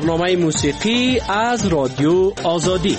برنامه موسیقی از رادیو آزادی.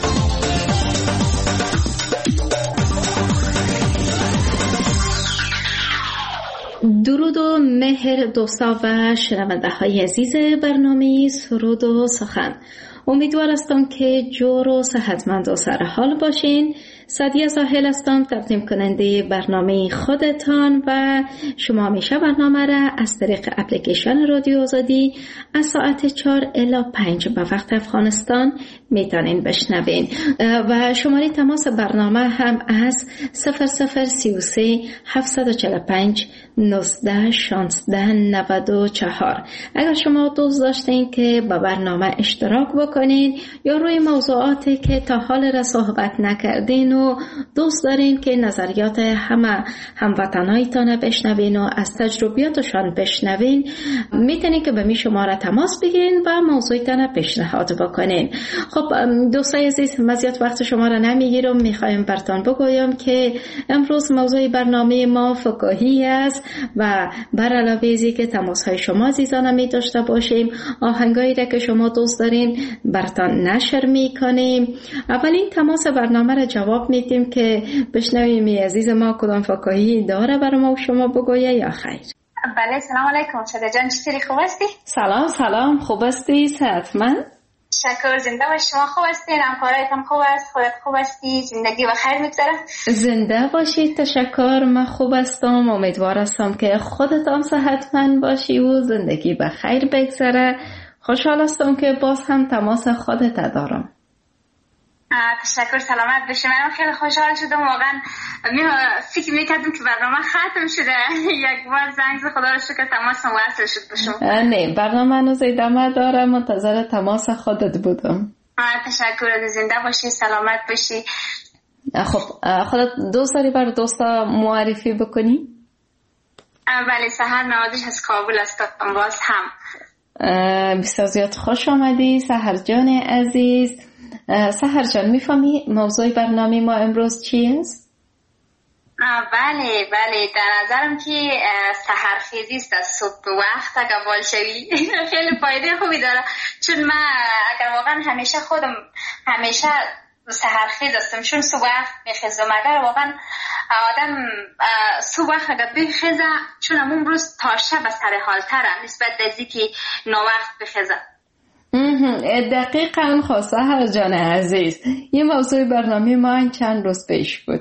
درود و مهر دوستا و شنونده های عزیز برنامه سرود و سخن. امیدوار هستم که جور و صحتمند و سرحال باشین. سعدیه زاهل هستم، تقدیم کننده برنامه خودتان و شما همیشه برنامه را از طریق اپلیکیشن رادیو آزادی از ساعت 4 الی 5 به وقت افغانستان میتونین بشنوین و شماره تماس برنامه هم از 0033 745 19 16 94. اگر شما دوست داشتین که با برنامه اشتراک بکنین یا روی موضوعاتی که تا حال را صحبت نکردین و دوست دارین که نظریات همه هموطنایتان بشنوین و از تجربیاتشان بشنوین، میتونین که به می شماره تماس بگیرین و موضوعتان پیشنهاد بکنین. خب دوستای عزیز، مزیت وقت شما را نمیگیرم، میخوایم براتون بگویم که امروز موضوع برنامه ما فکاهی است و بر علاوه ازی که تماس های شما عزیزان می داشته باشیم، آهنگایی را که شما دوست دارین براتون نشر میکنیم. اولین تماس برنامه را جواب میدیم که بشنویم می عزیز ما کدام فکاهی داره برای ما و شما بگویه یا خیر. بله، سلام علیکم. شده جان چطوری، خوب هستی؟ سلام، خوب هستی؟ صحتمند؟ شکر، زنده باشی. شما خوب هستین؟ همکارایتان خوب است؟ خودت خوب هستی؟ زندگی بخیر میگذره؟ زنده باشید، تشکر. من خوب هستم، امیدوار هستم که خودت هم صحتمند باشی و زندگی بخیر بگذره. خوشحال هستم که باز هم تماس خودت دارم. تشکر، سلامت باشی. من خیلی خوشحال شدم، واقعا فکر میکردم که برنامه ختم شده. یک بار زنگ زد، خدا رو شکر تماس وصل شد باشم. نه، برنامه هنوز ادامه داره، منتظر تماس خودت بودم. تشکر، زنده باشی، سلامت باشی. خب خودت دوست داری برای دوستا معرفی بکنی؟ بله، سحر نوازش از کابل هستم. باز هم بسیار زیاد خوش آمدی سحر جان عزیز. سحر جان، میفهمی موضوع برنامه ما امروز چی است؟ بله، در نظرم که سحرخیزی است. از صبح وقت اگر بال شوی خیلی فایده خوبی داره، چون من اگر واقعا همیشه سحرخیز هستم، چون صبح وقت میخیزم. اگر واقعا آدم صبح وقت اگر بخیزه، چون همون روز تا شب سر حال تره نسبت از که ناوقت بخیزه. دقیقاً سحر جان عزیز، یه موضوع برنامه ما چند روز پیش بود.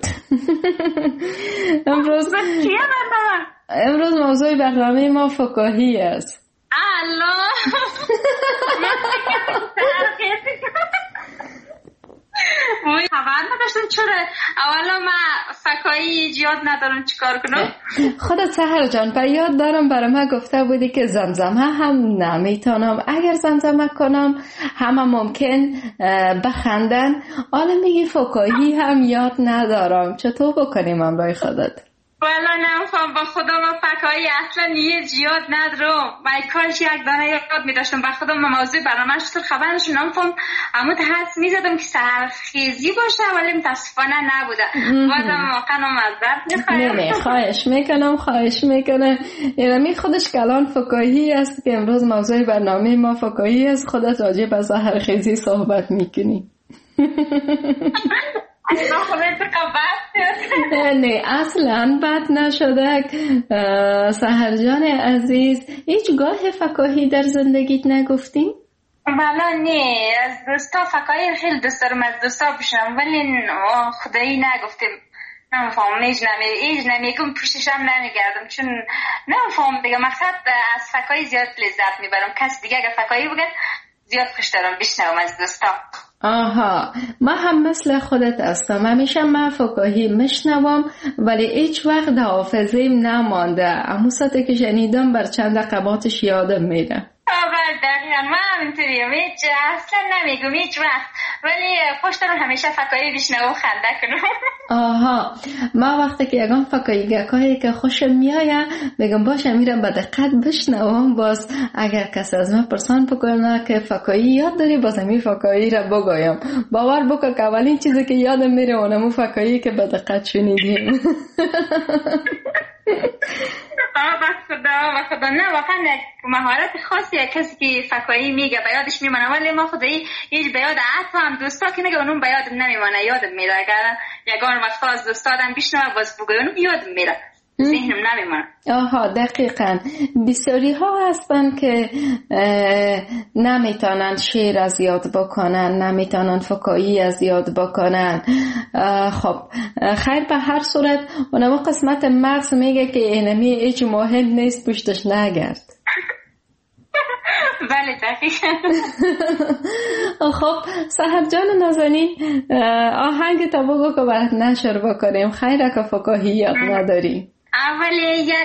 امروز موضوع برنامه ما فکاهی است. الله موی خبر نداشتم. چرا اولا من فکایی زیاد ندارم، چیکار کنم؟ خودت سحر جان پر یاد دارم برای من گفته بودی که زمزمه هم نمیتونم، اگر زمزمه کنم همه ممکن بخندن. حالا میگی فکایی هم یاد ندارم، چطور بکنیم امرای خودت؟ والا نمیفهم، با خدا من فکایی اصلا یه زیاد ندارم. من کارش یک دانه یاد میداشتم، با خدا من موضوع برنامه شد خبرش نمیفهم. اما حدس میزدم که سحرخیزی باشه، ولی متاسفانه نبوده. بازم واقعا معذرت میخوایم. نه خواهش میکنم. یعنی خودش کلان فکایی است که امروز موضوع برنامه ما فکایی است. خودت راجع به سحرخیزی صحبت میکنی. نه اصلا بد نشده. سحر جان عزیز، هیچ گاه فکاهی در زندگیت نگفتیم؟ بله نه، از دوستا فکاهی خیلی دوست دارم از دوستا بشنم، ولی خدایی نگفتیم. نمیفهم، ایج نمیگم، پوششم نمیگردم، چون نمیفهم دیگه. مقصد از فکاهی زیاد لذت میبرم. کسی دیگه اگر فکاهی بگن زیاد خوش دارم بشنوم از دوستا. آها، من هم مثل خودت هستم. همیشه من فکاهی میشنوم ولی هیچ وقت در حافظه‌ام نمانده. اما ساعتی که شنیدم بر چند قباتش یادم میره. دقیقا من همینطوریم، هیچ اصلا نمیگم هیچ وقت، ولی خوش دارم همیشه فکایی بشنوم خنده کنم. آها، من وقتی که یکم فکایی گکایی که خوشم میایه میگم باشه میرم به دقت بشنوم. باز اگر کسی از من پرسان بکنه که فکایی یاد داری، باز همی فکایی را بگویم. باور بکن که اولین چیزی که یادم میره اونمو فکایی که به دقت شنیدیم. خدا نه واقعا مهارت خاصی کسی که فکایی میگه به یادش میمونه، ولی ما خدایی هیچ به یاد حتی هم دوستا که میگه اونم به یادم نمیمونه، یادم میره. اگر یگان وقتا از دوستا آدم بشنوه باز بگه اونم یادم میره، ذهنم نمیمونه. آها دقیقاً. بسیاری ها هستن که نمیتونن شعر از یاد بکنن، نمیتونن فکایی از یاد بکنن. خب خیر، به هر صورت اونما قسمت مغز میگه که اینمی هیچ مهم نیست، پشتش نگرد. بله دقیقاً. خب سحر جان نازنین، آهنگ تا بگو که برات نشر بکنیم. خیره که فکاهی یاد نداری. اولی یک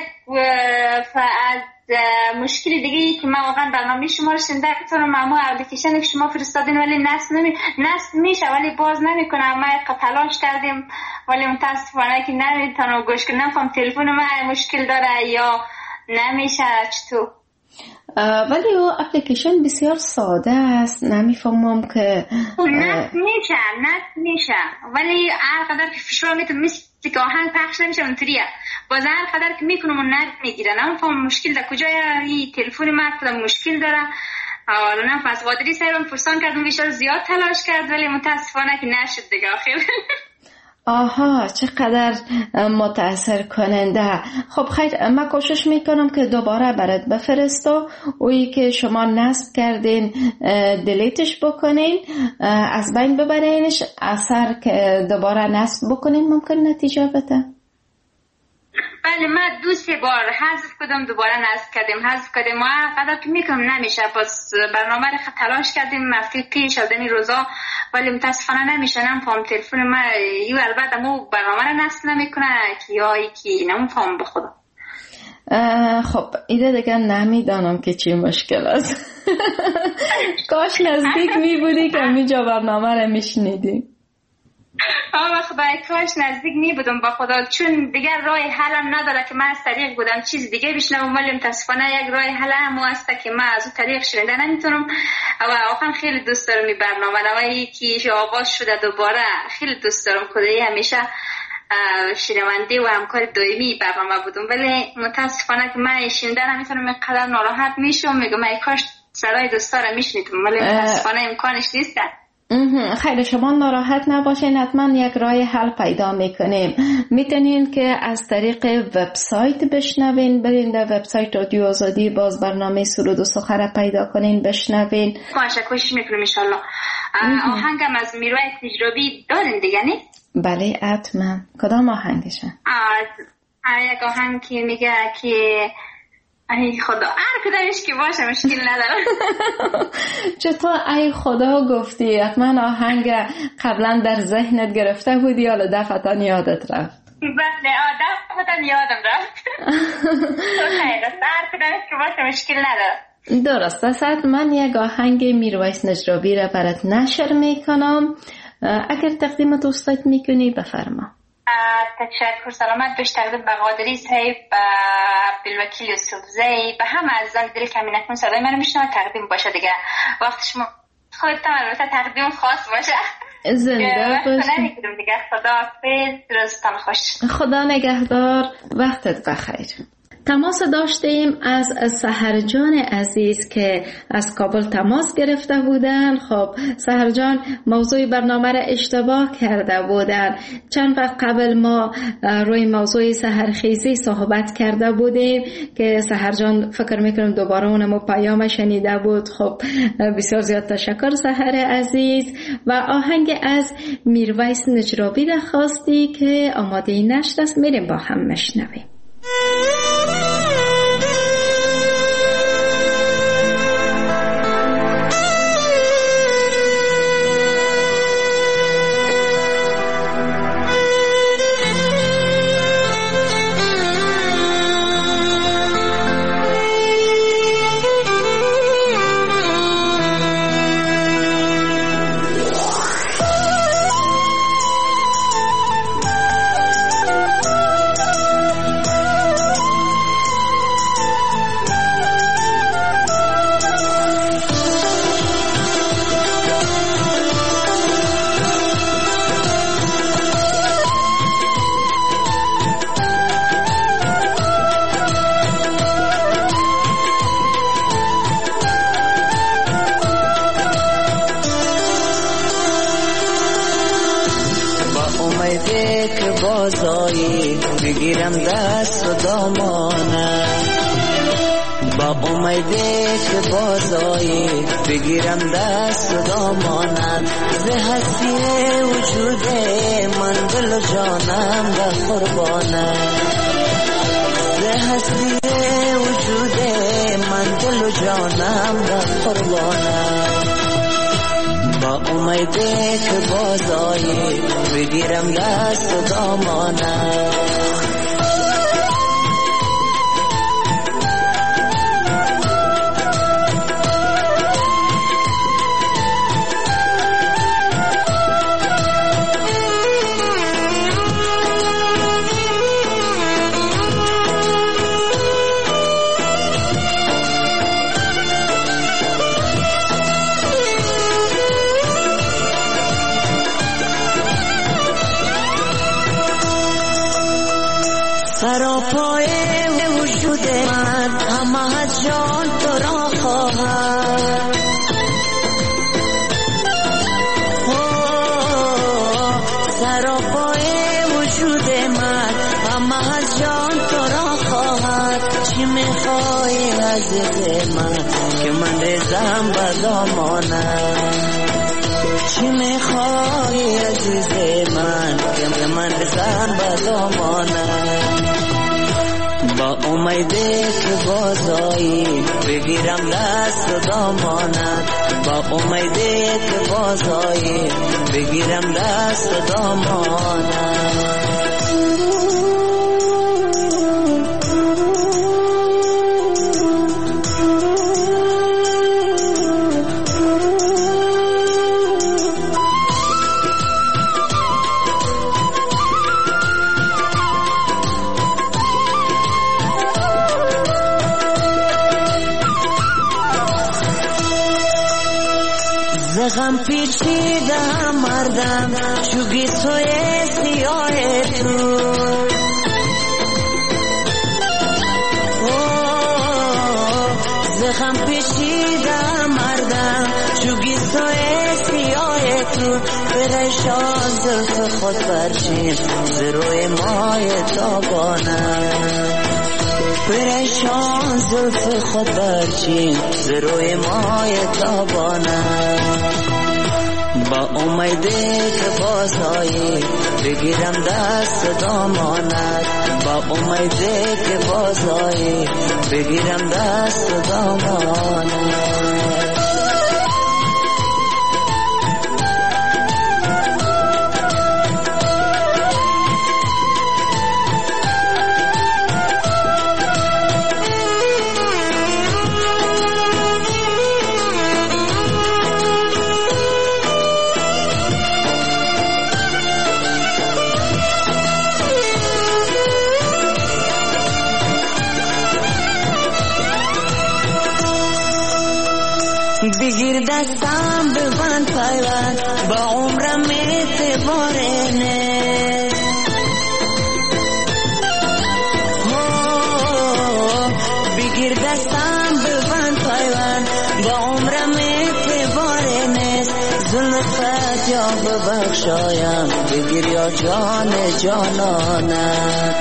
از مشکل دیگه که من واقعا برنامه شما رو شنیده کنم، اما اپلیکیشن که شما فرستادین ولی نصب میشه ولی باز نمیکنه. ما تلاش کردیم ولی متاسفانه که نمیتونم گوش کنم. نمیفهم تلفن من مشکل داره یا نمیشه چطور. ولی او اپلیکیشن بسیار ساده است، نمیفهمم که نصب میشه ولی هر قدر که فشار میتونم مثل که آهنگ پخش نمیشه اونطوریه. باز هر قدر که میکنم اون نمیگیره. نمیفهم مشکل در کجای این تلفن من کدام مشکل داره. حالا نمیفهم از قادری سایرم پرسان کردم بیشتر زیاد تلاش کرد ولی متاسفانه که نشد دیگه آخر. آها چقدر متاثر کننده. خب خیر، من کوشش میکنم که دوباره برات بفرستم. اویی که شما نصب کردین دیلیتش بکنین، از بین ببرینش. اثر که دوباره نصب بکنین ممکن نتیجه بده. بله من 2-3 بار حذف کردم دوباره نصب کردیم ما قدر که میکنم نمیشه. پس برنامه رو تلاش کردیم هفته پیش از این روزا ولی متاسفانه نمیشه. نمیفهم تلفن من یو البته مو برنامه رو نصب نمیکنه که یایی که نمیفهم به خدا. خب ایده دیگه نمیدانم که چی مشکل است. کاش نزدیک میبودی که میجا برنامه رو میشنیدی. خدای کاش نزدیک می بودم با خدا، چون دیگر راه حلم نداره که من از طریق بودم چیز دیگه بشنوم ولی متاسفانه یک راه حل هم هست که من از اون طریق شنیده نمیتونم. و واقعا خیلی دوست دارم این برنامه روایی که آغاز شده دوباره خیلی دوست دارم. خدایی همیشه شنونده و همکار دائمی برنامه بودم ولی متاسفانه که من شنیده نمیتونم. اینقدر ناراحت میشم میگم ای کاش صدای دوستا رو میشنیدم ولی متاسفانه امکانش نیست. خیلی شما ناراحت نباشین، حتما یک راه حل پیدا میکنیم. میتونین که از طریق وبسایت بشنوین، برین در وبسایت رادیو آزادی باز برنامه سرود و سخن پیدا کنین بشنوین. باشه کوشش میکنم ان شاء الله. آهنگم از میرویس نجرابی دارین دیگه نیست؟ بله حتما. کدام آهنگشه؟ یک آهنگ که میگه که ای خدا هر کدامش که باشه مشکل نداره. چطور ای خدا گفتی؟ حتما آهنگ قبلا در ذهنت گرفته بودی یا دفعتا یادت رفت؟ بله دفعتا یادم رفت. هر کدامش که باشه مشکل نداره. درست است. من یک آهنگ میرویس نجرابی را برات نشر میکنم. اگر تقدیم دوستت میکنی بفرما. تشکر. سلامت باش. تقدیم به قادری صاحب، عبدالوکیل یوسفزی، به همه عزیزان دل که همین اکنون صدای من میشنوند تقدیم باشه دیگه. وقت شما خودتان البته تقدیم خاص باشه. زنده باشه دیگه. خدا حافظ. روزتان خوش. خدا نگهدار. وقتت بخیر. تماس داشتیم از سحر جان عزیز که از کابل تماس گرفته بودن. خب سحر جان موضوع برنامه را اشتباه کرده بودن. چند وقت قبل ما روی موضوع سحرخیزی صحبت کرده بودیم که سحر جان فکر میکنم دوباره اونمو پیام شنیده بود. خب بسیار زیاد تشکر سحر عزیز. و آهنگ از میرویس نجرابی را خواستی که آماده نشر است، میریم با هم مشنویم. امیده که بازایی بگیرم دست و دامانت، با امیده که بازایی بگیرم دست و دامانت، ز هستی وجود من دل و جانم در قربانت، ز هستی وجود من دل و جانم در قربانت، با امیده که بازایی بگیرم دست و دامانت. سراپای وجود من همه از جان تو را خواهد، سراپای وجود من همه از جان تو را خواهد، چی میخوای عزیز من که من ریزم به دامانت، چی میخوای عزیز من که من ریزم به دامانت، با امیده که بازایی بگیرم دست و دامانت، با امیده که بازایی بگیرم دست و دامانت. غم پیچیده مردم چوگی سوی سیاه تو، زخم پیچیده مردم چوگی سوی سیاه تو، پریشان زلف خود برچین ز روی مای تابانم، پریشان زلف خود برچین ز روی مای تابانم، با امیده که بازایی بگیرم دست دامانت، با امیده که بازایی بگیرم دست دامانت. بگیر دستم ببند پیوند با عمرم اعتباره نیست، بگیر دستم ببند پیوند با عمرم اعتباره نیست، زلفت یا ببخشایم بگیر یا جان جانانت،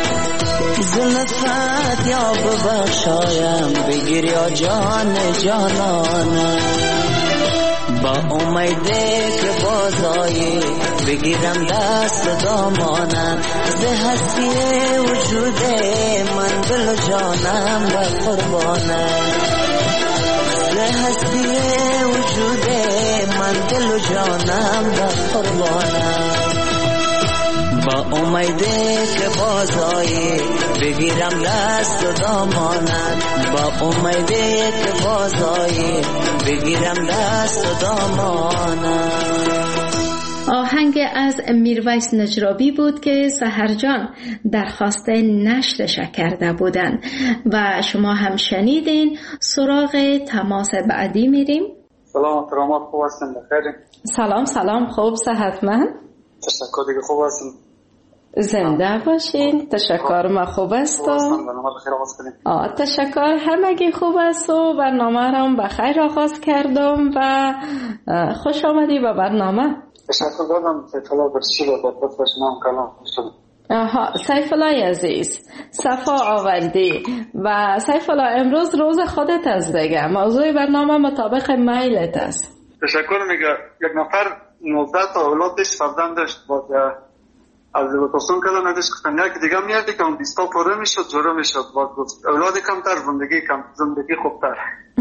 زلفت یا ببخشایم بگیر یا جان جانانت، با امیده که بازایی بگیرم دست دامانت، ز هستی وجود من دل و جانم در قربانت، ز هستی وجود من دل و جانم در قربانت، با امیده که بازایی بگیرم دست و دامانت، با امیده که بازایی بگیرم دست و دامانت. آهنگ از میرویس نجرابی بود که سحرجان درخواست نشرش کرده بودن و شما هم شنیدین. سراغ تماس بعدی میریم. سلام کرامات، خوب هستین؟ بخیر. سلام خوب، صحتمند. تشکر دیگه، خوب هستین؟ زنده باشین. تشکر، ما خوب هستم. تشکر، همگی خوب است و برنامه را بخیر آغاز کردم و خوش آمدی به برنامه. تشکر دارم سیف الله برشی با دادت و شما هم کلام شد. سیف الله عزیز صفا آوردی و سیف الله امروز روز خودت است دیگه، موضوع برنامه مطابق میلت است. تشکر. میگه یک نفر 19 تا اولاد داشت، فرزند داشت، باز از وطاسون کردن نداشت کفتن یک دیگه میادی که اون 20 تا پره میشد جورا میشد، باز اولاد کمتر زندگی خوبتر.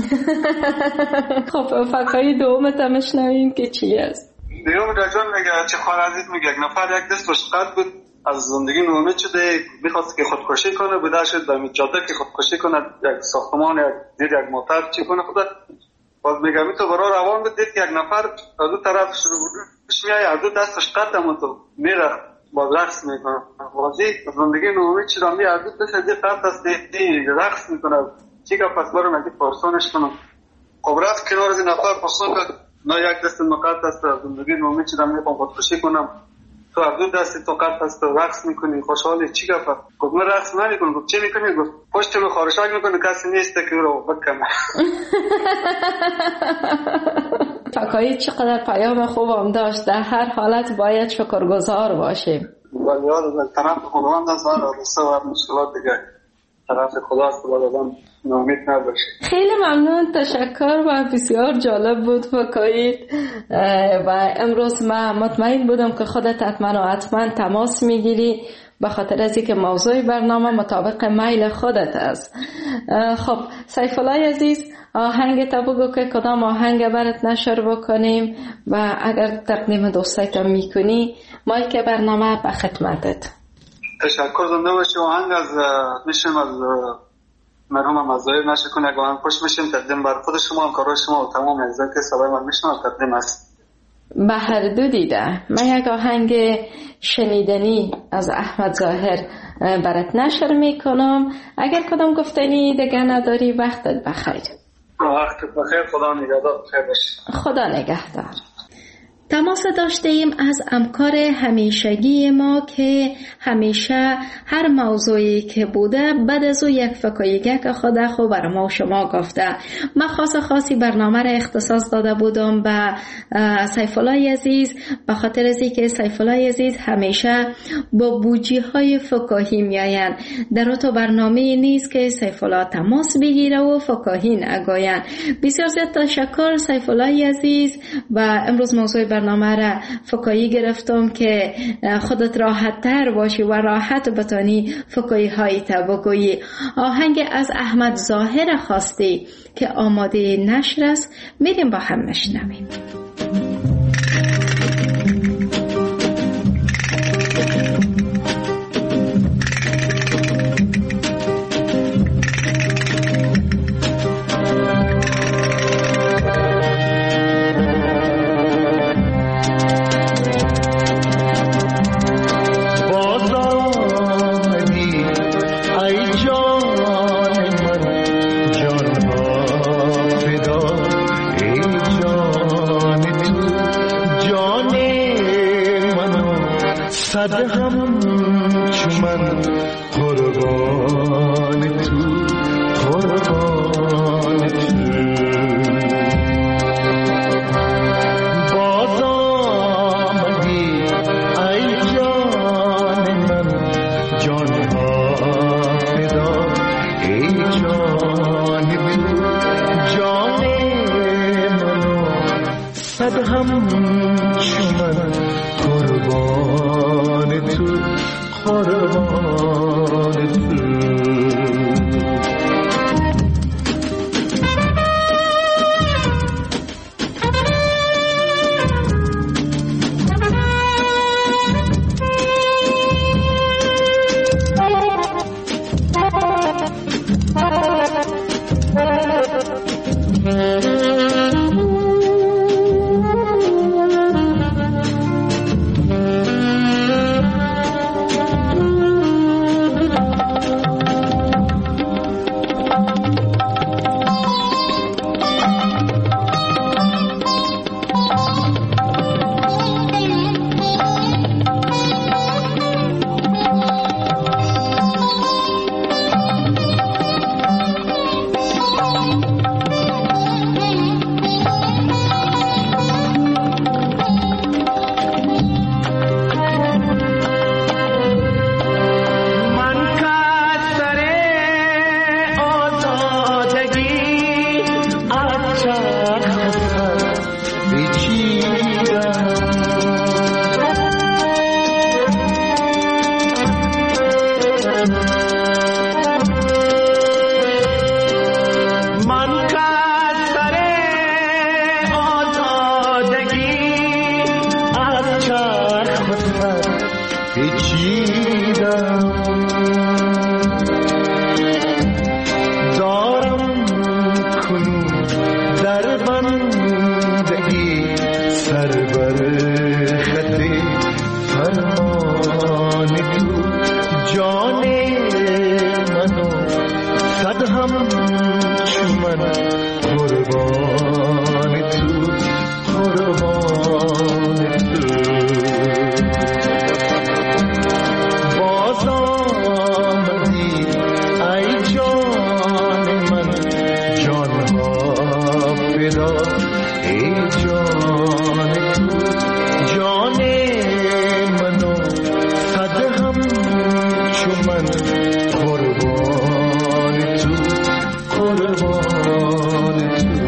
خب فقایی دومت هم شنویم که چی است؟ دیوم رجان میگه چه خواهر عزیز، میگه یک نفر یک دست روش قد بود، از زندگی نومید شده، میخواست که خودکشی کنه، بوده شد در جاده که خودکشی کنه، یک ساختمان دید یک موتر چی کنه خدا. باز میگه می تو برای روان بود، دید که یک نفر از دو طرف شروع بودش میای، از دو دستش قد هم تو میره باز رقص میکنه. بازی زندگی نومید شده، می از دو دست دید قد است دید رقص میکنه. چی که پس برو نگید پرسانش کنم. خب رفت کنار از این نفر پرسان کرد، نه یک دست مقد است زندگی نومید شده، میخوام خودکشی کنم، تو از دو دستی تو قد هست رقص میکنی خوشحالی، چی گفت؟ گفت من رقص نمیکنم. گفت چی میکنی؟ گفت پشت رو خارشک میکنی، کسی نیست که رو بکنه. فقایی چقدر پیام خوبم داشت، در هر حالت باید شکرگزار باشیم. ولی یاد طرف خداوند است، راسته و مشکلات دیگه طرف خداست، خداوند ناامید نباشه. خیلی ممنون، تشکر و بسیار جالب بود فقایی. و امروز من مطمئن بودم که خودت حتما تماس میگیری به خاطر از اینکه موضوع برنامه مطابق میل خودت است. خب سیف الله عزیز، آهنگ تا بگو که کدام آهنگ برات نشر بکنیم و اگر تقدیم دوستایت میکنی مایک برنامه به خدمتت. تشکر. زنده باشی. آهنگ از میشم از مرحوم مزایر نشه کنه، اگه آهنگ خوش میشیم تقدیم بر خود شما، همکارای شما و تمام عزیزان که صدای من میشنن تقدیم است. به هر دو دیده من یک آهنگ شنیدنی از احمد ظاهر برات نشر میکنم. اگر کدام گفتنی دیگه نداری وقتت بخیر. وقتت بخیر. خدا نگهدار. بخیر باشی. خدا نگهدار. تماس داشته ایم از همکار همیشگی ما که همیشه هر موضوعی که بوده بعد از او یک فکاییگه که خدا خوب بر ما و شما گفته. من خاصی برنامه را اختصاص داده بودم به سیف الله عزیز به خاطر از اینکه سیف الله عزیز همیشه با بوجی های فکاهی میآیند. در تو برنامه نیست که سیف الله تماس بگیره و فکاهی نگویند. بسیار زیاد تشکر سیف الله عزیز. و امروز موضوع برنامه را فکایی گرفتم که خودت راحت تر باشی و راحت بتانی فکایی های تا بگویی. آهنگ از احمد ظاهر خواستی که آماده نشر است، میریم با هم نشنویم. پیچیدم دارم کنون در بندگی سر بر خط فرمان تو جان منو صد هم چو من قربان تو قربان تو باز آمدی ای جان من جانها فدا ای جان تو جان منو صد هم چو من قربان تو قربان تو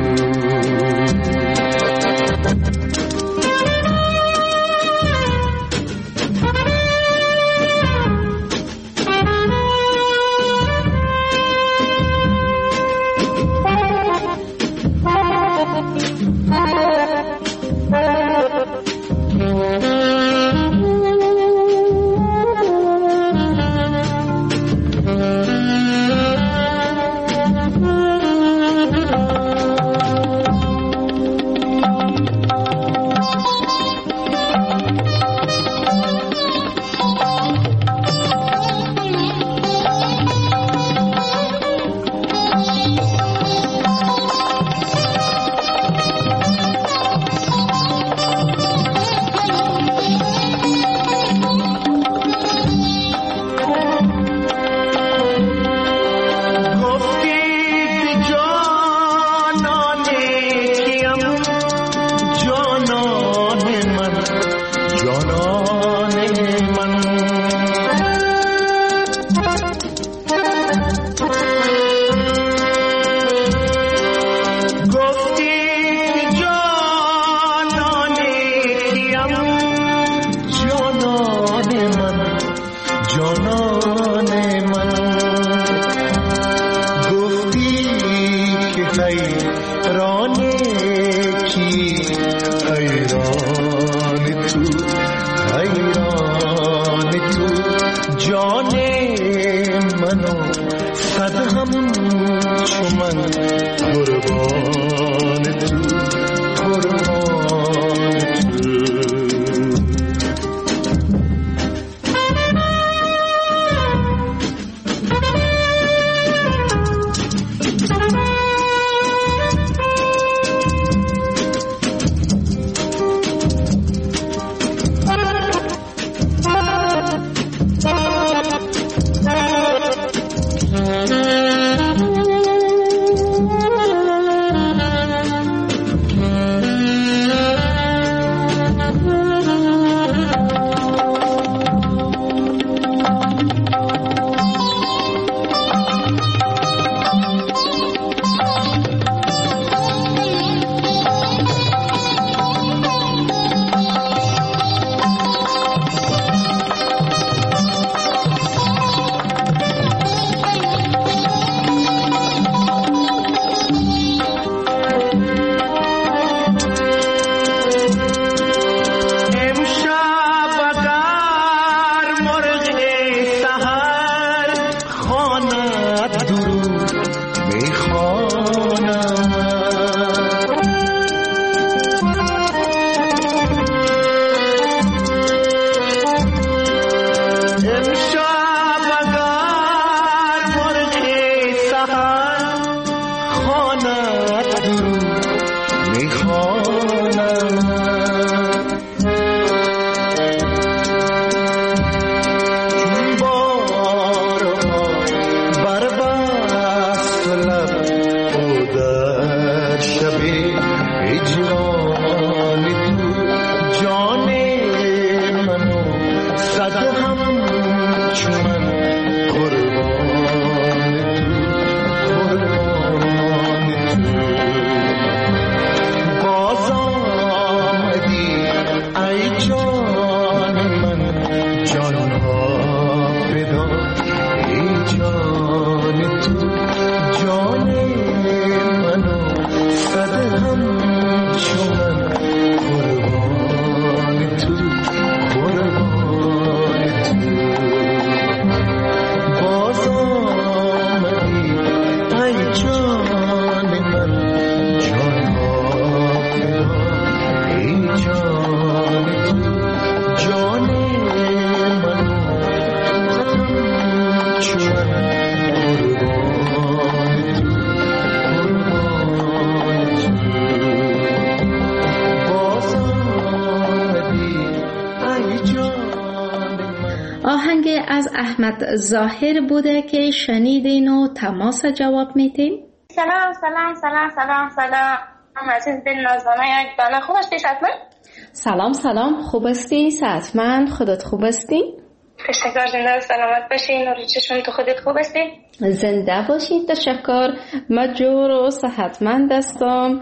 آهنگ از احمد ظاهر بوده که شنیدین و تماس جواب میتین. سلام سلام سلام سلام سلام عزیز دل نازدانه یک دانه. خوب هستی صحتمند؟ سلام سلام، خوب هستی صحتمند؟ خودت خوب هستی؟ تشکر، زنده و سلامت باشین. نور چشم تو خودت خوب هستی؟ زنده باشین، تشکر. من جور و صحتمند هستم.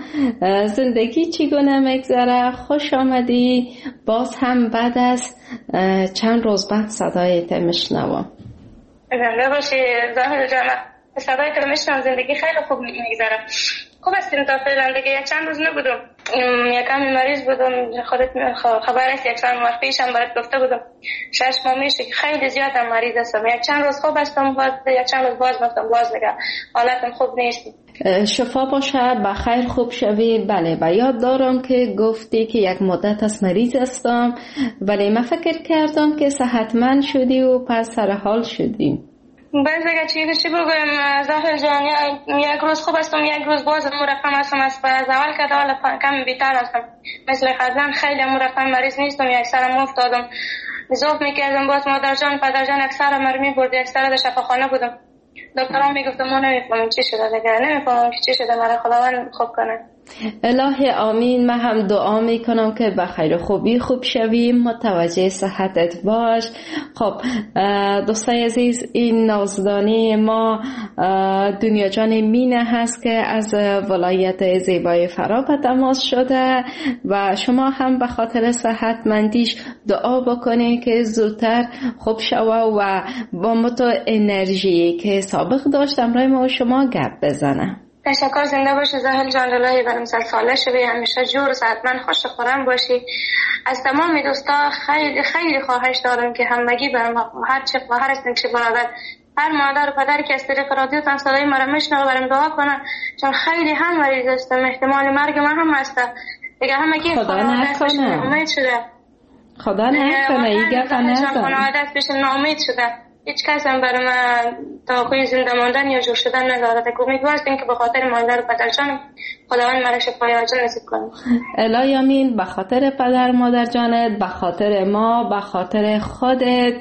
زندگی چگونه میگذره؟ خوش آمدی. باز هم بعد از چند روز بعد صدایت میشنوم. زنده باشی ظاهر جان. صدایت میشنوم. زندگی خیلی خوب میگذره. خوب هستیم تا فعلا دیگه. یک چند روز نبودم، یکم مریض بودم. خودت خبر است یک چند ماه پیشم برات گفته بودم 6 ماه میشه که خیلی زیادم مریض هستم. یک چند روز خوب هستم، بعد یک چند روز باز دیگه حالتم خوب نیست. شفا باشه، بخیر خوب شوی. بله، و یاد دارم که گفتی که یک مدت از مریض هستم، ولی من فکر کردم که صحتمند شدی و پس سر حال شدی. باز اگه چی بگویم ظاهر جان، یک روز خوب هستم، یک روز باز مرقم هستم. از اول که حالا کم بیتر هستم. مثل قبلا خیلی مرقم مریض نیستم. یک سرم افتادم زوب میکردم، باز مادر جان پدر جان یک سرم مرمی برد، یک سر در شفاخانه بودم. دکترها میگفتم ما نمیفهمم چی شده دیگه، نمیفهمم که چی شده. مرا خداوند خوب کنه. الهی آمین. من هم دعا میکنم که بخیر خوبی خوب شوی، متوجه صحتت باش. خب دوستای عزیز، این نازدانی ما دنیا جان مینه هست که از ولایت زیبای فرا به تماس شده و شما هم به خاطر صحتمندیش دعا بکنید که زودتر خوب شوه و با متو انرژی که سابق داشتم رای ما و شما گپ بزنه. تشکر، زنده باشی ظاهر جان. الهی برم ساله شوی، همیشه جور و صحتمند خوش خورم باشی. از تمام دوستا خیلی خیلی خواهش دارم که همگی برم هر چه خواهر است نکشه برادر، هر مادر و پدر که از طریق رادیو تن صدای مرا میشنوه برم دعا کنن، چون خیلی هم مریض هستم. احتمال مرگ من هم هست دیگه. همگی خدا نکنه، امید شده. خدا نکنه ایگه خانوادت بشه ناامید شده. هیچ کس هم برای من توقعی زنده ماندن یا جور شدن ندارد. امیدوارم که به خاطر مادر و پدر جانم خداوند مرا شفای عاجل نصیب کنه. الهی آمین. به خاطر پدر مادر جانت، به خاطر ما، به خاطر خودت،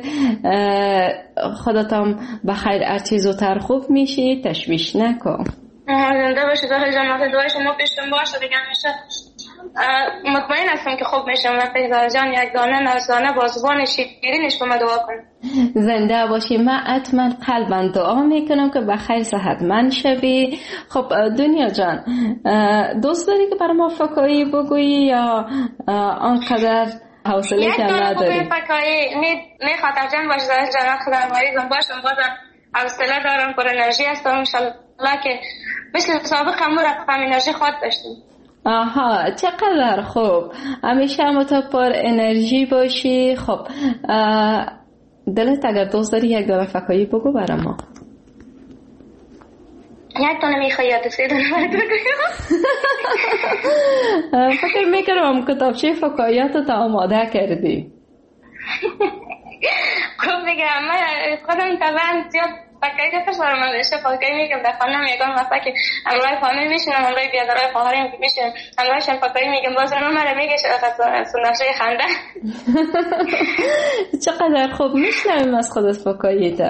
خودتم بخیر هر چیز زودتر خوب میشی، تشویش نکن. زنده باشی ظاهر جان. وقتی دعای شما پیشتون باشه دیگه همیشه مطمئن هستم که خوب میشم. وقتی ظاهر جان یک دانه نازدانه با زبان شیرینش به من دعا کنه. زنده باشی. من حتما قلبا دعا میکنم که بخیر صحتمند شوی. خب دنیا جان، دوست داری که برای ما فکایی بگویی یا آنقدر حوصله کم نداری؟ یک فکایی نه خاطر جان باش ظاهر جان. خدا مریضم باشم بازم حوصله دارم، پر انرژی هستم انشالله که مثل سابق هم رقم انرژی خود داشتیم. آها، چقدر خوب. همیشه هم تو پر انرژی باشی. خب دلت اگر دوست داری یک دانه فکایی بگو برای ما. یک دانه میخوایی یا 3 دانه فکر میکنم کتابچه فکاییات تا آماده کردی. خوب دیگه. من خودم طبعا زیاد فکایی دفتر سارم نشه. فکایی میگم در خانه میگم مثلا که امروی فامیل میشینم، امروی بیادرهای خواهریم که میشینم، امرویشم فکایی میگم. باز اونو مرا میگه سندفشه خنده. چقدر خوب میشنویم از خودت فکاییتا.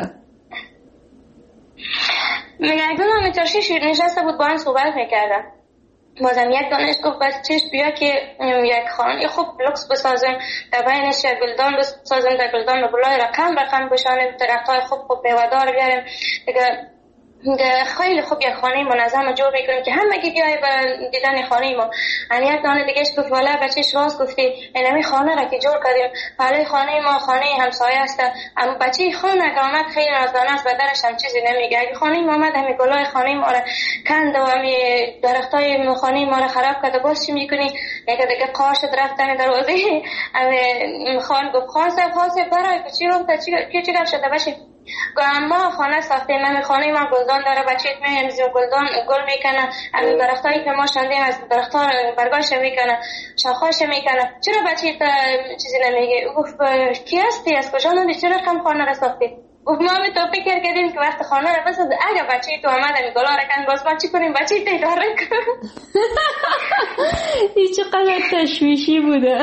میگه اگه من مترشی نشسته بود با هم صحبت میکردم. بازم یک دانش گفت بچهش بیا که یک خانه خوب لوکس بسازم، در بینش یک گلدان بسازم، در گلدان بلای رقم بشانیم، درختای خوب میوه‌دار بیاریم دیگه. خیلی خوب یک خانه منظم جور میکنیم که همگی بیای به دیدن خانه ما. یعنی یک دانه دیگهش گفت والا بچهش راست گفتی، اینمی خانه را که جور کردیم حالا خانه ما خانه همسایه است. اما بچه خانه که آمد خیلی نازدانه است، به درش هم چیزی نمیگه. اگه خانه ما آمد همی گلای خانه ما را کند و همی درختای خانه ما را خراب کرده، باز چی میکنی؟ یک دیگه قاش درختن دروازه همی خان گفت خاصه برای چی رو چی شده باشه ما خانه ساختیم، من خانه ما گلدان داره، بچه میمیزیم گلدان گل میکنه، از درختایی که ما شندیم از درختها برگاش میکنه، شاخهاش میکنه. چرا بچه چیزی نمیگه؟ گفت کی هستی؟ از کجا اومدی؟ چرا کم خانه را ساختی؟ گفت ما تو فکر کردیم که وقت خانه را بس اگه بچه تو آمد می گلا را کن باز ما چی کنیم؟ بچه تو اداره کن. این چقدر تشویشی بوده.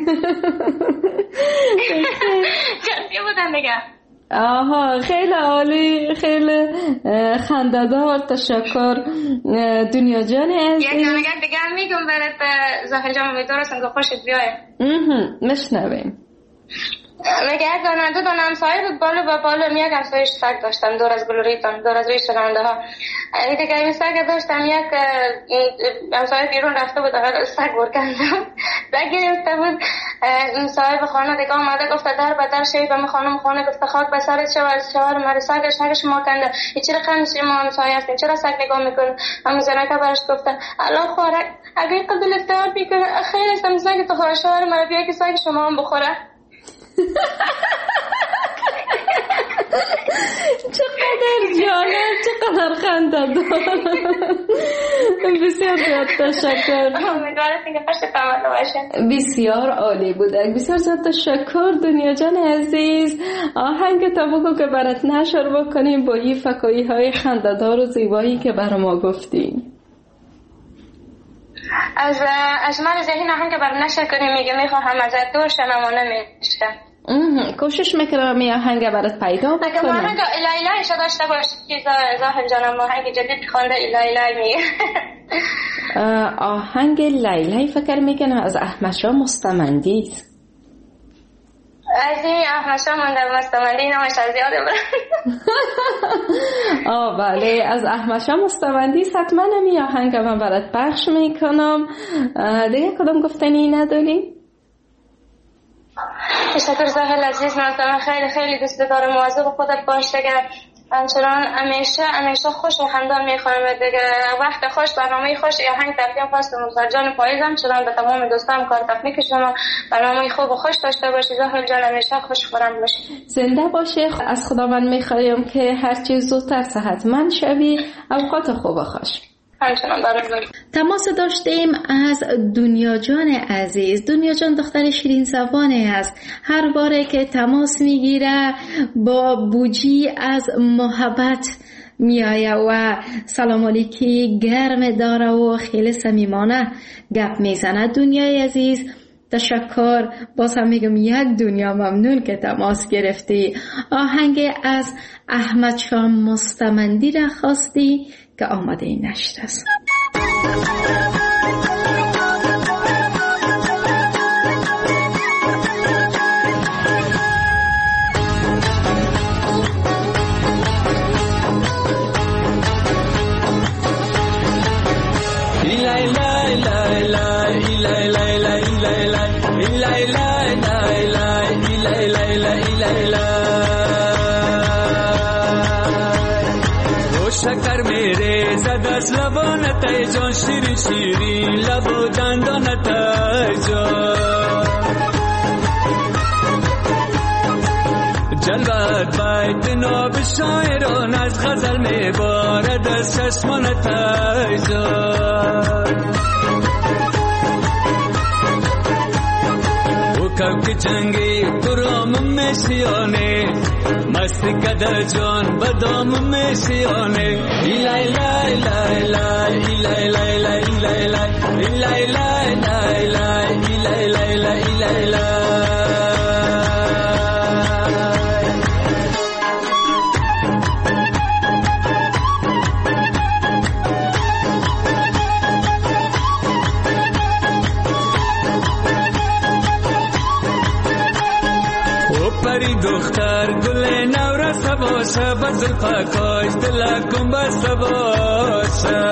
جدی بودن دیگه. آها خیلی عالی، خیلی خنده‌دار. تشکر دنیا جان عزیز. یک دیگه میگم برات زاهر جان، امیدوارم که خوشت بیاد. مشنویم. میگه دو دانه همسایه بود، بالا با بالا یک همسایش سگ داشتن دور از گلوریتان، دور از ریش رنده ها. این دیگه این سگ داشتم، یک همسایه بیرون رفته بود اگر سگ برکندم سگ گرفته بود. صاحب خانه دیگه آمده گفته در بدر شوی به خانم خانه، گفته خاک به سرت شو از شوهر مرا سگ شما کنده، این چرا خند شما همسایه هستین، چرا سگ نگاه میکنه؟ همون زنه که برش گفته الله خوره اگر قبل افتار بیکنه خیلی استم سگ تو خواه شوهر مرا بیا که سگ شما هم بخوره. چقدر جالب، چقدر خنده‌دار. بسیار زیاد تشکر. بسیار عالی بوده. بسیار زیاد تشکر دنیا جان عزیز. آهنگ تا بگو که برات نشر بکنیم با این فکایی های خنده‌دار و زیبایی که برای ما گفتیم. از من ذهن آهنگ برای نشر کنیم میگه میخواهم ازت دور شم اما نمیشه. کوشش میکنم می آهنگ برات پیدا بکنم. اگه آهنگ الایلایش داشته باشی زاهر جانم، آهنگ جدید خوانده الایلای میگه. آهنگ لیلی فکر میکنم از احمد شاه مستمندی است. از این احمد شاه مونده مستمندی نامش از زیاده برد. بله از احمد شاه مستمندی است. حتما می آهنگ من برات پخش میکنم. دیگه کدام گفتنی نداری؟ تشکر زاهر عزیز، من خیلی خیلی دوست دارم. مواظب خودت باش دیگه، همچنان همیشه خوش و خندان میخوام دیگه. وقت خوش، برنامه خوش، یا هنگ تقدیم خواستم مزار جان پاییزم چنان به تمام دوستان کار تکنیک شما برنامه خوب و خوش داشته باشی. زاهر جان همیشه خوش خورم باشی، زنده باشی. از خداوند میخوایم که هر چیز زودتر صحتمند شوی. اوقات خوب و خوش. تماس داشتیم از دنیا جان عزیز. دنیا جان دختر شیرین زبانه است. هر باره که تماس میگیره با بوجی از محبت میایه و سلام علیکی گرم داره و خیلی صمیمانه گپ میزنه. دنیای عزیز تشکر، باز هم میگم یک دنیا ممنون که تماس گرفتی. آهنگ از احمد شاه مستمندی را خواستی که آماده نشت است. شکر میره زد از لبانت ای جان، شیرین شیرین لب و دندانت ای جان، جلوت باید ناب شاعران از غزل میبارد از چشمانت ای جان. که جنگی درام میشیانه مستی کده جان بدام میشیانه. ایلای لای لای لای ایلای لای لای ایلای لای ایلای لای لای لای ایلای لای لای ایلای لای. دختر گل نورس باشه بزل پاکاش دلکم بسته باشه.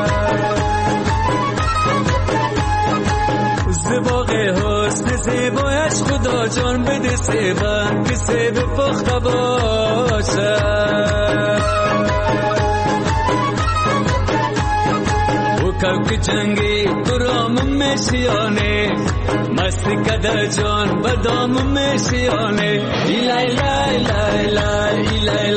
زباق حسن زیبایش خدا جان بده سیبن که سیب پخته باشه. و که جنگی درام میشیانه مستی کده جان بدام میشیانه. ایلای لای لای لای ایلای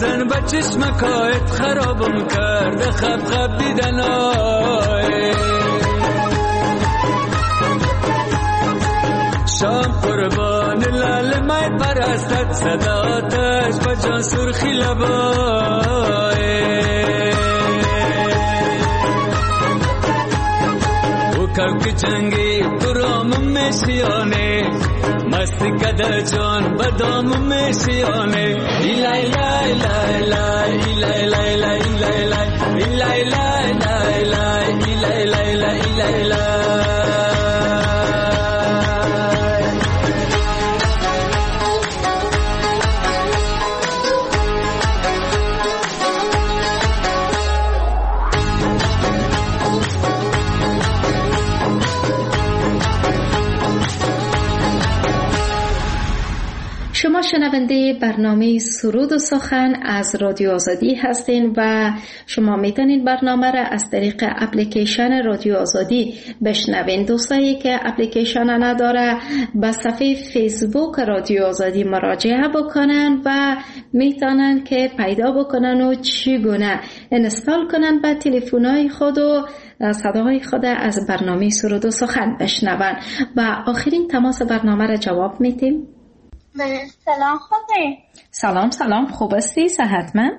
بزن با چشمکایت خرابم کرده خب دیدن شام قربان لال مای پرستت صداتش با جان سرخی لبای او کبک جنگی برام میشیانه مستی کده جان بدام میشیانه ایلای لای لای لای ایلای لای لای ایلای لای ایلای لای لای لای ایلای لای لای ایلای لای. شما شنونده برنامه سرود و سخن از رادیو آزادی هستین و شما میتونید برنامه را از طریق اپلیکیشن رادیو آزادی بشنوین. دوستایی که اپلیکیشن نداره به صفحه فیسبوک رادیو آزادی مراجعه بکنن و میتونن که پیدا بکنن و چگونه اینستال کنن به تلفن‌های خود و صداهای خود از برنامه سرود و سخن بشنون. و آخرین تماس برنامه را جواب میتیم. سلام خوبی؟ سلام خوب هستی؟ صحتمند؟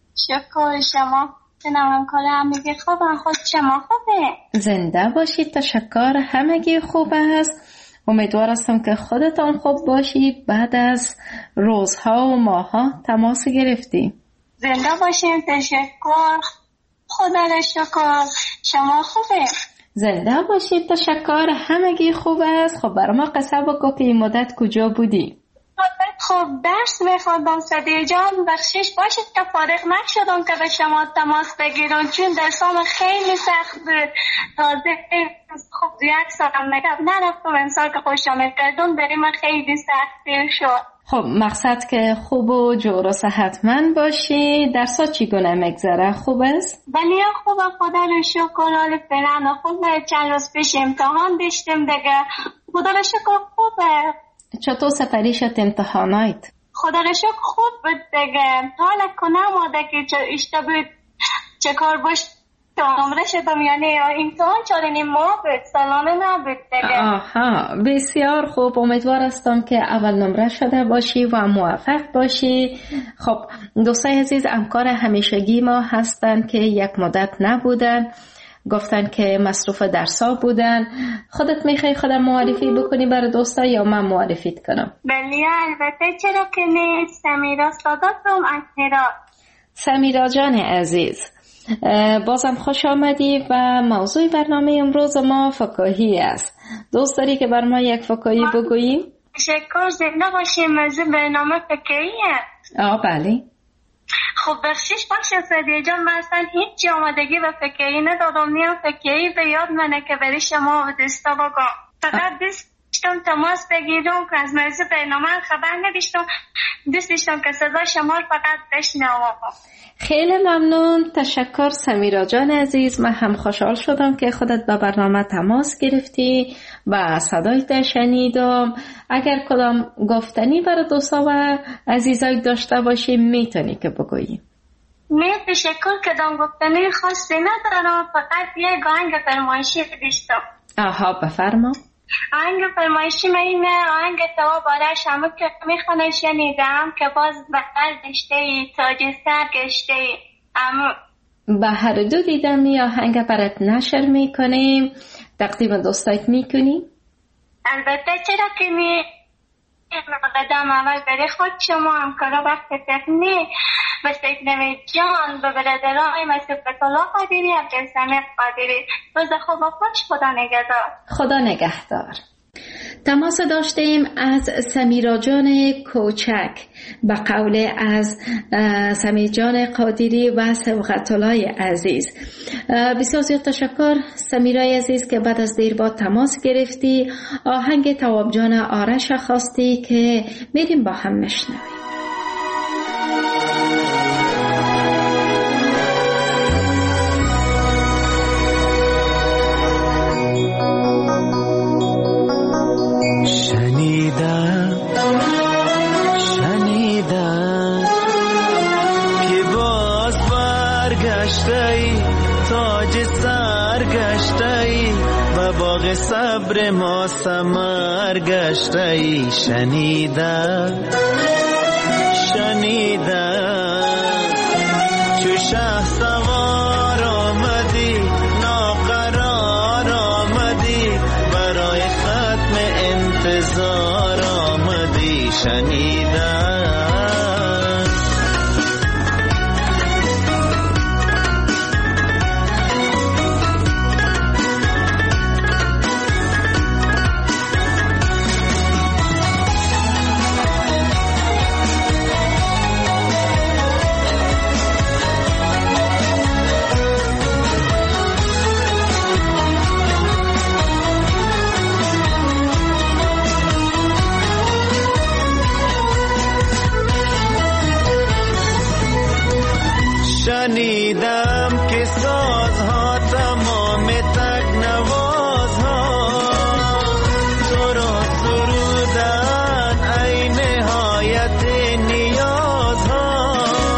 شکر شما جنابم کارم میگه خوبم. خود شما خوبه؟ زنده باشید. تشکر. همگی خوب است. امیدوار هستم که خودتان خوب باشید. بعد از روزها و ماهها تماس گرفتی. زنده باشید. تشکر. خدا را شکر. شما خوبه؟ زنده باشید. تشکر. همگی خوب است. خب برای ما قصه بگو که این مدت کجا بودی؟ خب درس میخوندم صدیه جان. بخشش باشید که فارغ نشدم که به شما تماس بگیرم چون درسام خیلی سخت بود. تازه خب یک سالم نرفتم امسال که خوشم کردم بریم خیلی سختی شد. خب مقصد که خوب و جور و صحتمند باشی. درسا چگونه میگذره؟ خوب است؟ بله خوبه خدا رو شکر. حال فعلا خوبه. چند روز پیش امتحان داشتیم دیگه. خدا رو شکر خوبه. چطور سپری شد امتحانات؟ خدا رو شکر خوب بود دیگه. حالا کنم آده که اشته بود چه کار باش نمره شدم یعنی امتحان 4.5 ماه بود. سالانه نبود دیگه. آها بسیار خوب. امیدوار هستم که اول نمره شده باشی و موفق باشی. خب دوستای عزیز همکار همیشگی ما هستن که یک مدت نبودن. گفتن که مصروف درسا بودن. خودت میخوای خودم معرفی بکنی برای دوستا یا من معرفیت کنم؟ بله البته چرا که نیست. سمیرا صداتم از هرات. سمیرا جان عزیز بازم خوش آمدی و موضوع برنامه امروز ما فکاهی است. دوست داری که بر ما یک فکاهی بگویی؟ تشکر. زنده باشی. موضوع برنامه فکاهیه. بله. خب بخشش باشه صدیه جان. من اصلا هیچ آمادگی به فکری ندادم. نیم فکری به یاد منه که بری شما و دستا بگم. فقط داشتم تماس بگیرم که از موضوع برنامه خبر نداشتم. دوست داشتم که صدا شما فقط بشنوم. خیلی ممنون. تشکر سمیرا جان عزیز. من هم خوشحال شدم که خودت به برنامه تماس گرفتی و صدایت شنیدم. اگر کدام گفتنی برای دوستا و عزیزای داشته باشی میتونی که بگویی. تشکر. کدام گفتنی خاصی ندارم. فقط یک آهنگ فرمایشی داشتم. آها بفرما. آهنگ فرمایشی من اینه. آهنگ تو بارش همه که میخونه شنیدم که باز بغل داشته ای تاج سر گشته ای. به هر دو دیدم یا آهنگ برات نشر میکنیم. تقدیم دوستایت میکنی؟ البته چرا که قدم اول بری خود شما همکارا وقت تکنیک و سکنوی جان به برادرای مثل فتولا قادری عبدالسمیق قادری. روز خوب و خوش. خدا نگهدار. خدا نگهدار. تماس داشتیم از سمیرا جان کوچک به قول از سمیرا جان قادری و سبقت الله عزیز. بسیار زیاد تشکر سمیرا عزیز که بعد از دیر با تماس گرفتی. آهنگ تواب جان آرش خواستی که میریم با هم نشنویم. برگشتی و باغ صبر ما ثمر گشتی. شنیدم چو شه سوار آمدی ناقرار آمدی برای ختم انتظار آمدی. شنیدم شنیدم که سازها تمام تکنوازها تو را سرودن ای نهایت نیازها.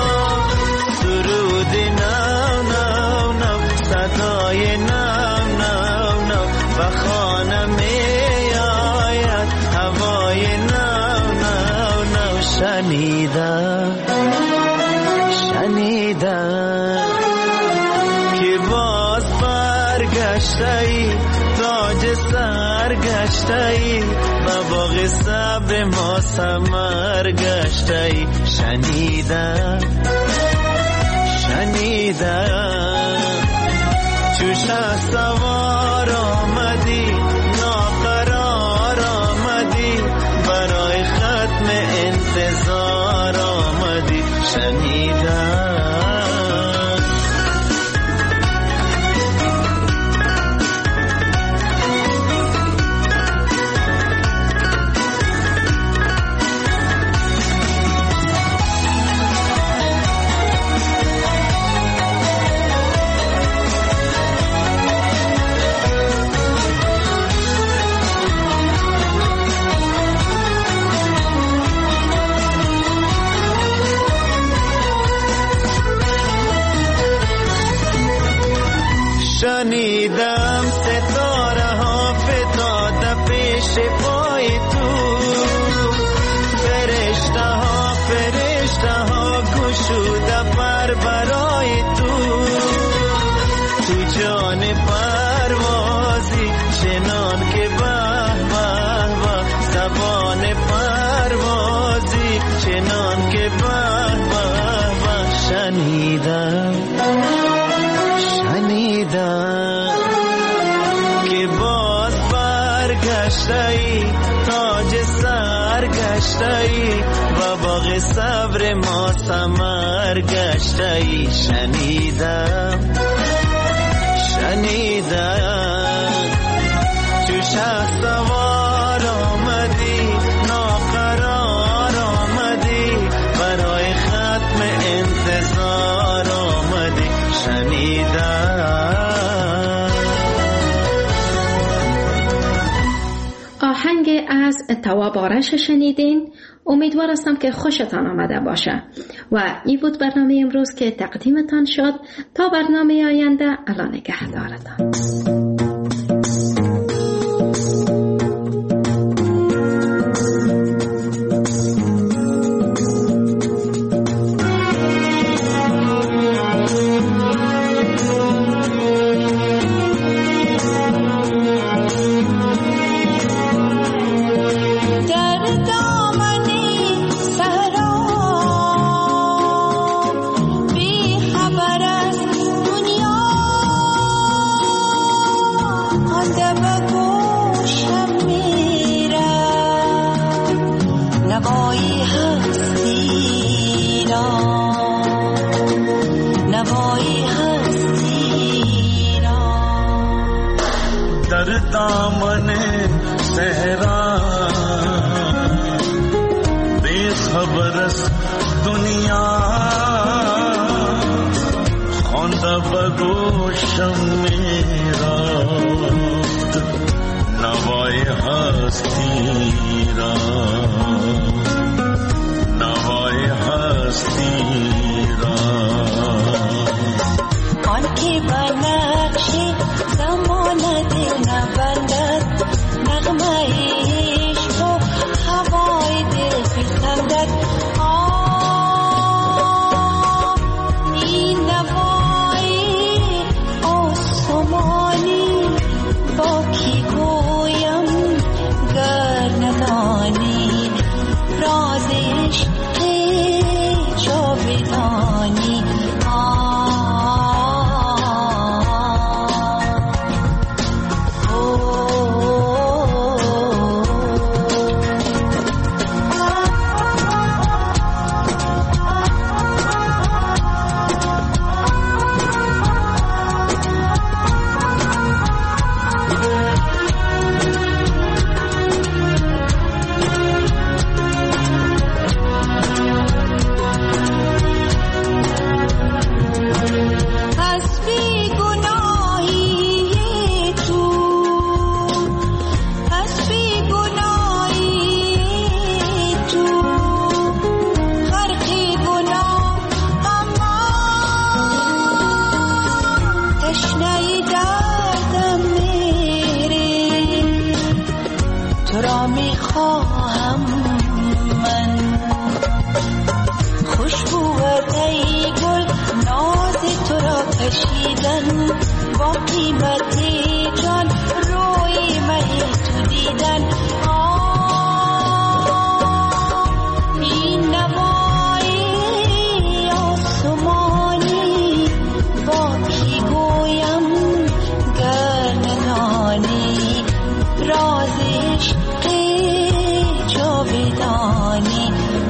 سرود نو نو نو صدای نو نو نو و خانه می آید هوای نو نو نو. شنیدم که باز برگشتی تاج سر گشتی و باغ صبر ما ثمر گشتی. شنیدم چو شه سوار آمدی ناقرار آمدی برای ختم انتظار آمدی. شنیدم شنیدم ستاره ها فتاده پیش پای تو. فرشته ها گشوده پر برای تو. تو جان پروازی چنان که به به به زبان پروازی چنان که به به به. شنیدم که باز برگشتی تاج سر گشتی و باغ صبر ما ثمر گشتی. شنیدم چو شه سوار آمدی ناقرار آمدی برای ختم انتظار آمدی. شنیدم آهنگ از تواب آرش شنیدین. امیدوار هستم که خوشتان آمده باشه و این بود برنامه امروز که تقدیمتان شد. تا برنامه آینده الله نگهدارتان. दामन सहरा बेखबरस दुनिया खोंदा बगोशम मेरा नवाए हस्तीरा नवाए हस्तीरा आंखें बनाक्षी با کی گویم گر ندانی راز عشق جاودانی با قیمت جان روی مه تو دیدن این نوای آسمانی با کی گویم گر ندانی راز عشق جاودانی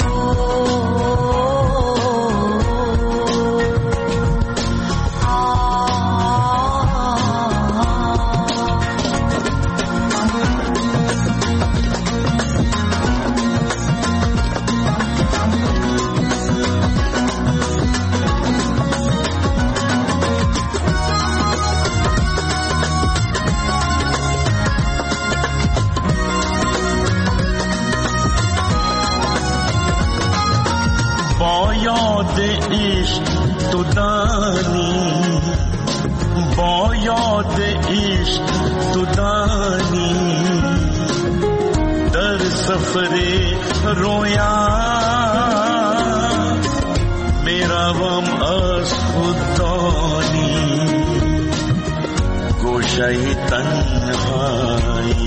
تو دانی با یاد عشق تو دانی در سفر رویا میروم از خود دانی گوشه تنهایی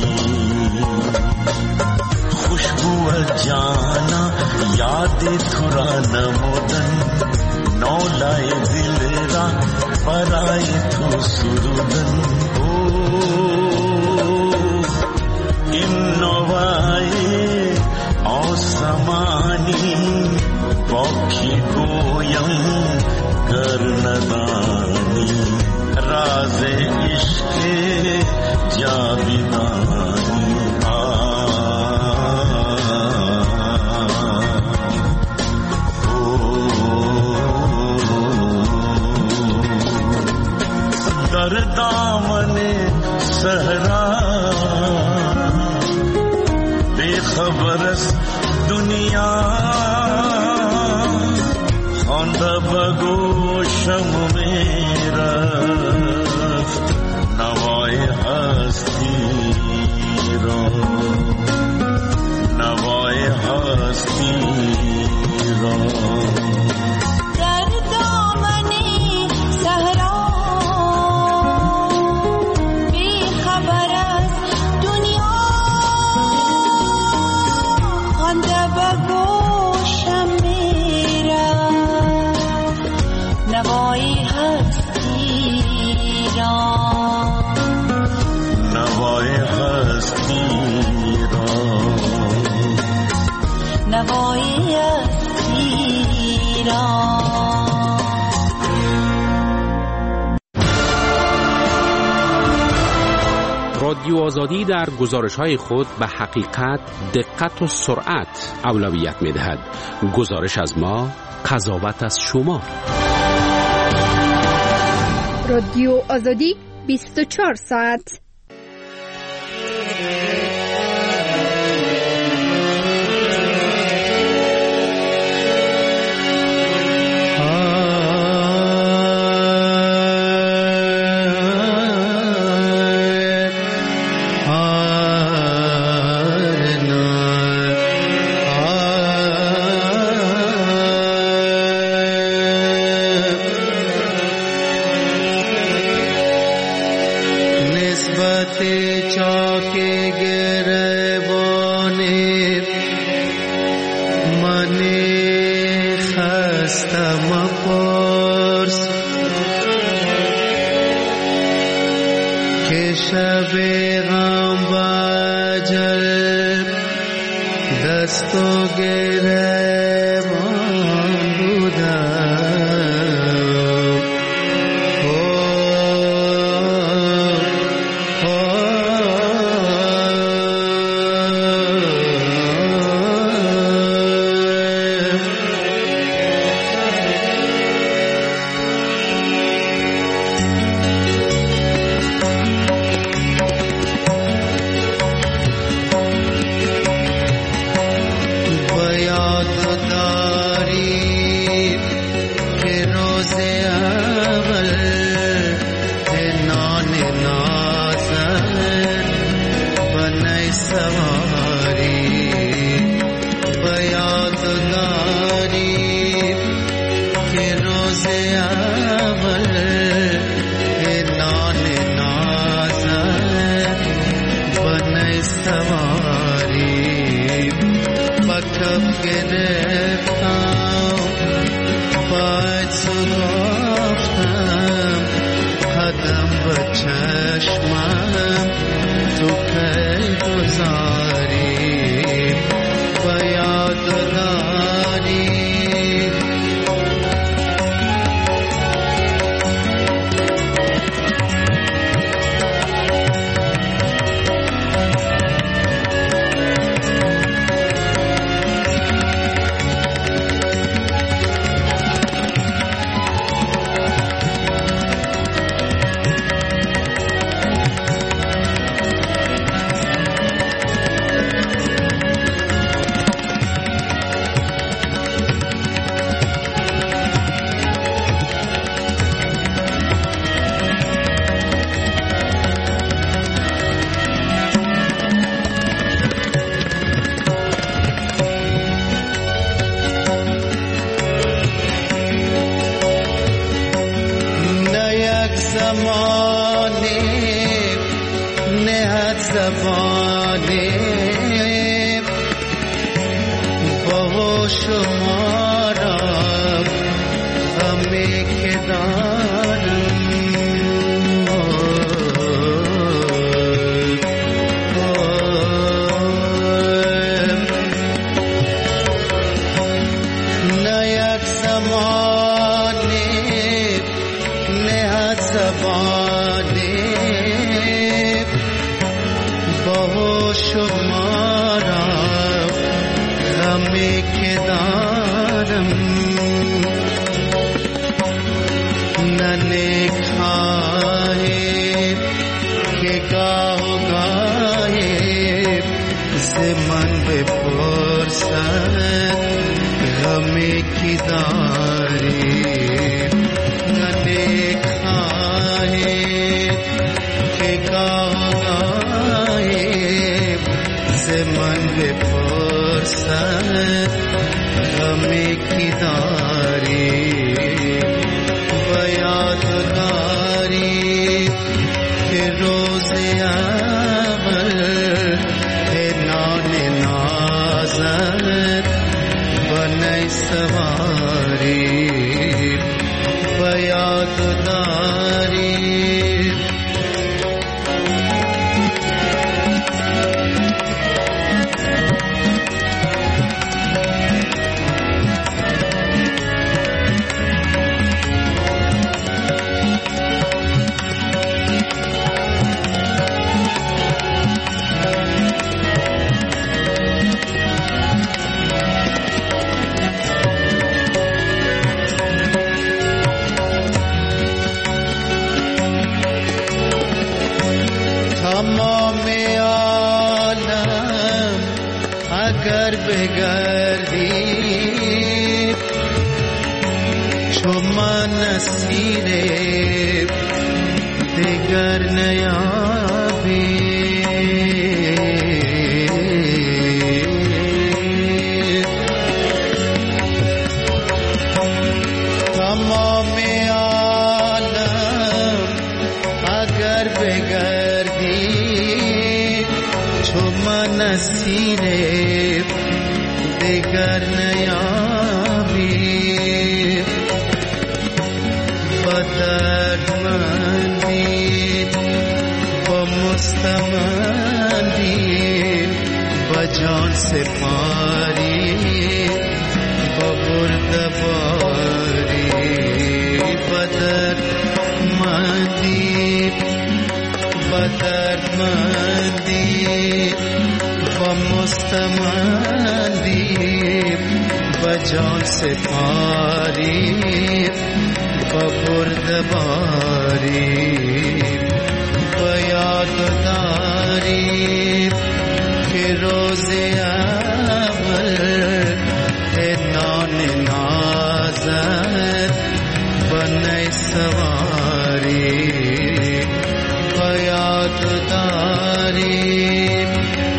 خوشبو جانا یاد تو را نمودن نولای دل را برای تو سرودن این نوای آسمانی با کی گویم گر ندانی راز عشق جاودانی در دامن صحرا بے خبر است دنیا خواندہ بگوشم میرا نوای هستی را نوای هستی را رادیو آزادی در گزارش‌های خود به حقیقت، دقت و سرعت اولویت می‌دهد. گزارش از ما، قضاوت از شما. رادیو آزادی 24 ساعت. نسبت خط چاک گریبان من خستم پرس که شب غم و اجل دست و گریبان بودم. अगर बेगर्दी چو من اسیر دیگر نیابی با دردمندی با مستمندی با جان سپاری با بردباری با دردمندی با دردمندی با مستمندی با جان سپاری با بردباری با یادداری که روز اول نان نازد با نی سواری با یادداری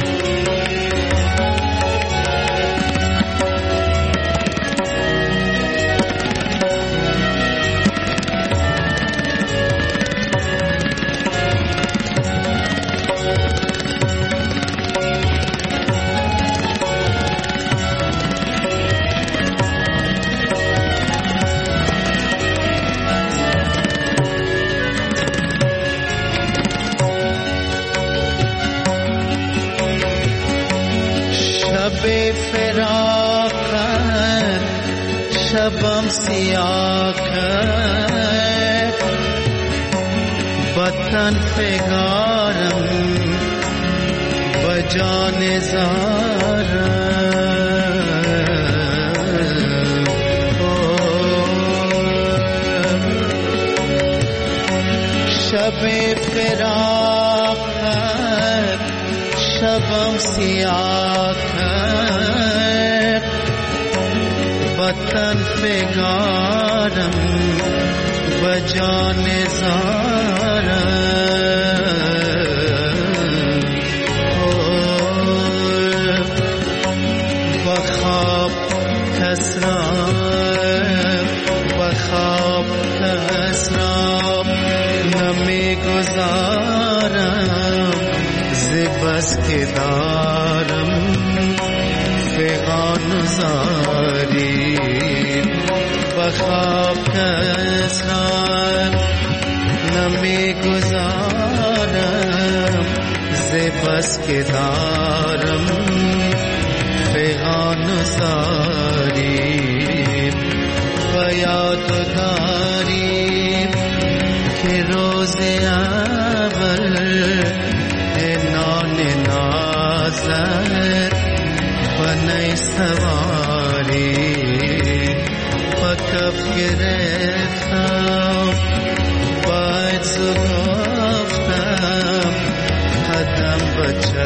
فراقت شبم سیاه کرد با تن فگارم با جان زارم شب فراقت شبم سیاه کرد با تن فگارم و جان زارم با خواب کس را نمی گذارم بس که دارم فغان زاری بخواب کس را نمی گذارم بس که دارم فغان زاری و یاد داری که روز اول نان نازد و نی سواری و کف گرفتم باید گفتم قدم بچه